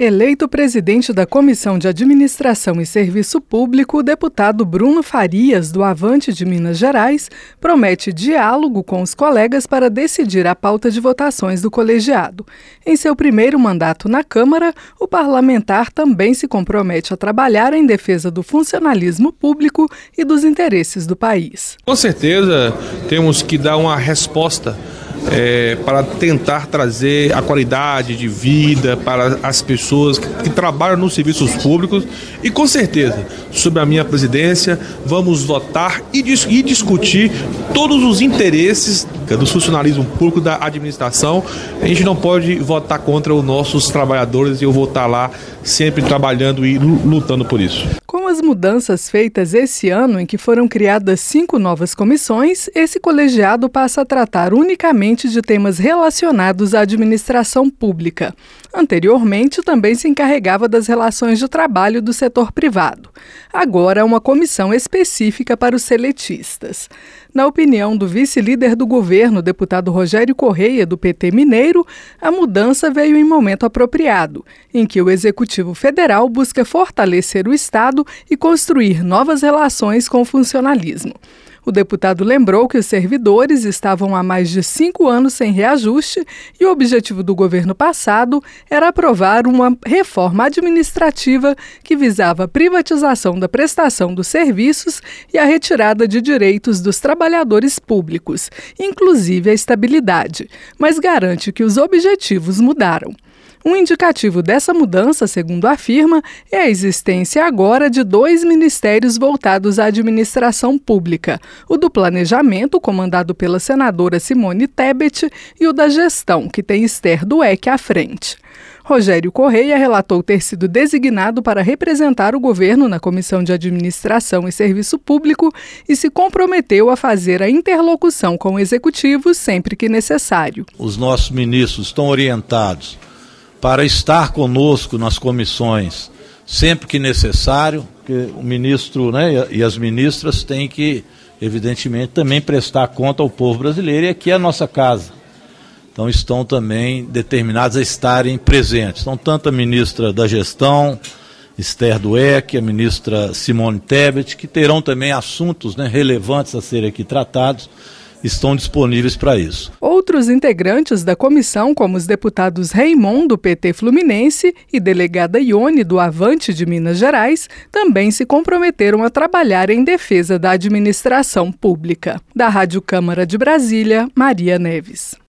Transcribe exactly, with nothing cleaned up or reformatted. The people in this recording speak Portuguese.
Eleito presidente da Comissão de Administração e Serviço Público, o deputado Bruno Farias, do Avante de Minas Gerais, promete diálogo com os colegas para decidir a pauta de votações do colegiado. Em seu primeiro mandato na Câmara, o parlamentar também se compromete a trabalhar em defesa do funcionalismo público e dos interesses do país. Com certeza, temos que dar uma resposta É, para tentar trazer a qualidade de vida para as pessoas que, que trabalham nos serviços públicos e, com certeza, sob a minha presidência, vamos votar e, dis- e discutir todos os interesses do funcionalismo público, da administração. A gente não pode votar contra os nossos trabalhadores e eu vou estar lá sempre trabalhando e lutando por isso. Com as mudanças feitas esse ano, em que foram criadas cinco novas comissões, esse colegiado passa a tratar unicamente de temas relacionados à administração pública. Anteriormente, também se encarregava das relações de trabalho do setor privado. Agora, há uma comissão específica para os seletistas. Na opinião do vice-líder do governo, deputado Rogério Correia, do P T Mineiro, a mudança veio em momento apropriado, em que o Executivo Federal busca fortalecer o Estado e construir novas relações com o funcionalismo. O deputado lembrou que os servidores estavam há mais de cinco anos sem reajuste e o objetivo do governo passado era aprovar uma reforma administrativa que visava a privatização da prestação dos serviços e a retirada de direitos dos trabalhadores públicos, inclusive a estabilidade, mas garante que os objetivos mudaram. Um indicativo dessa mudança, segundo afirma, é a existência agora de dois ministérios voltados à administração pública, o do Planejamento, comandado pela senadora Simone Tebet, e o da Gestão, que tem Esther Dweck à frente. Rogério Correia relatou ter sido designado para representar o governo na Comissão de Administração e Serviço Público e se comprometeu a fazer a interlocução com o Executivo sempre que necessário. Os nossos ministros estão orientados para estar conosco nas comissões sempre que necessário, porque o ministro, né, e as ministras têm que, evidentemente, também prestar conta ao povo brasileiro, e aqui é a nossa casa. Então estão também determinados a estarem presentes. Então, tanto a ministra da Gestão, Esther Dweck, a ministra Simone Tebet, que terão também assuntos, né, relevantes a serem aqui tratados, estão disponíveis para isso. Outros integrantes da comissão, como os deputados Raimon, do P T Fluminense, e delegada Ione, do Avante de Minas Gerais, também se comprometeram a trabalhar em defesa da administração pública. Da Rádio Câmara de Brasília, Maria Neves.